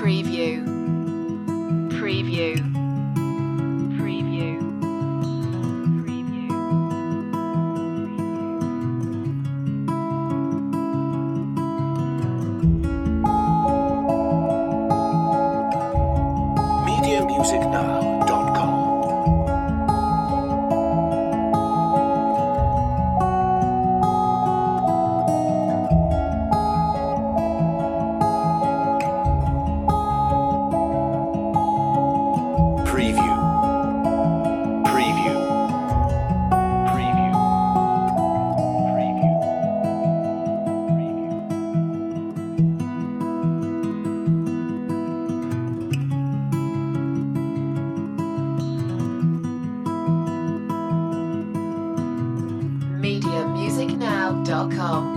Preview. Preview. Preview. Preview. MediaMusicNow.com. Preview. Preview. Preview. Preview. MediaMusicNow.com.